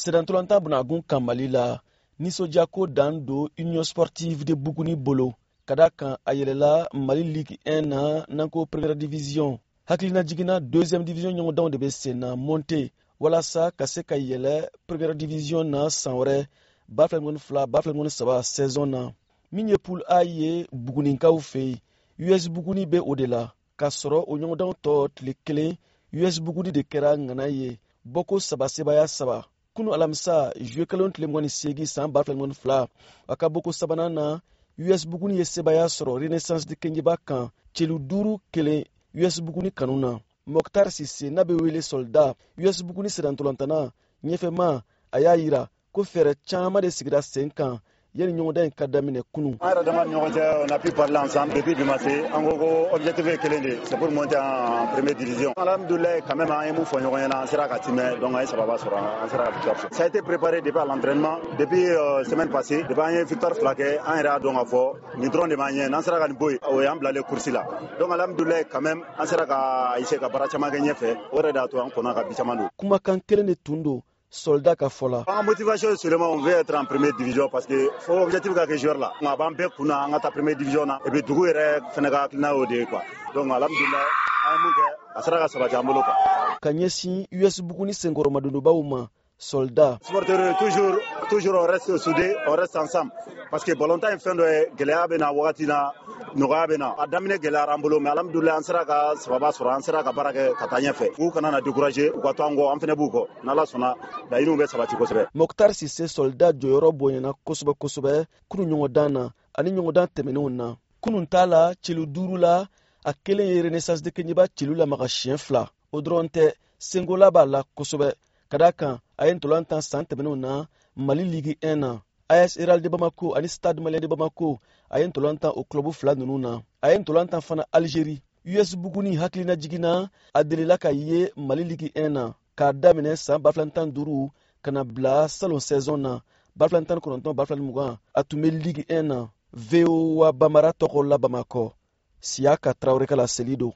Sedantolanta Bunagun Kamali la nisɔndiyako dan don Union Sportive de Buguni bolo ka da kan a yɛlɛla Mali Ligue 1 na n'an ko Première Division. Hakilina jiginna Deuxième Division ɲɔgɔndanw de bɛ sen na monte walasa ka se ka yɛlɛ Première Division na san wɛrɛ 2022-2023 saison na. Min ye poule A ye Buguninkaw fɛ yen, US Buguni bɛ o de la, k'a sɔrɔ o ɲɔgɔndanw tɔ tile kelen US Buguni de kɛra ŋana ye bɔko 3 sebaya 3. Kunu alamisa juillet kelen tile 28 san 2022 a ka bɔko 3nan na US Buguni ye sebaya sɔrɔ Renaissance de Keɲeba kan celu 5-1 US Buguni kanu na. Mokhtar Sise n'a bɛ wele Soldat US Buguni sedantolantana ɲɛfɛma a y'a yira ko fɛɛrɛ caman de sigira sen kan yani ɲɔgɔndan in ka daminɛ kunu. On a pu parler ensemble depuis dimanche. En gros, objectif est clair, c'est pour monter en première division. Alhamdoulilah, quand même, on fait un sera katimé, donc ça va sur un sera victoire. Ça a été préparé depuis l'entraînement, depuis semaine passée. Depuis une victoire flaquée, un era donc à fort. Ni drone de manière, on sera gagné boy, on a les courses là. Donc alhamdoulilah, quand même, on sera ici ka barachama gagné fait. Oreda to on a bichamando. Kuma kan kelen de tundo. Soldat ka fola. En motivation seulement on veut être en première division parce que faut objectif ka joueur là. On va pas kuna en ta première division na et puis dugu ere fenega klina ode quoi. Donc alhamdulillah amuke asara ka saba jambo ka. Kanyesi US Buguni Sengoro Madondo Bauma Soldat. Supporters toujours on reste soudés, on reste ensemble parce que volontaire fin de gelea bena wakati na noga bena adamine gelea rambolo mais alhamdulillah ansara ka sababa sura ansara ka baraka katanya fe u kana na décourager u ka to ango amfene buko nala sona da inu be sabati kosebe. Mokhtar Sise Soldat joyoro bonyana kosebe kunu ɲɔgɔndan ani ɲɔgɔndan tɛmɛnenw na. Kunun tala celu 5 la a kelen ye Renaissance de Keɲeba celu la maga siɲɛ 2 o dɔrɔn tɛ Sengola b'a la kosɛbɛ ka da kan a ye ntolantan san tɛmɛnenw na Mali Ligue 1 na. AS Herald de Bamako ani Stade Malien de Bamako a ye ntolantan o club 2 ninnu na. A ye ntolantan fana Algérie. US Buguni hakilina jiginna a delila ka ye Mali Ligue 1 na k'a daminɛ san 2015 ka na bila salon saison na 2019-2020 a tun bɛ Ligue 1 na. VOA Bamara tɔgɔ la Bamakɔ. Siaka Traoré ka la seli don.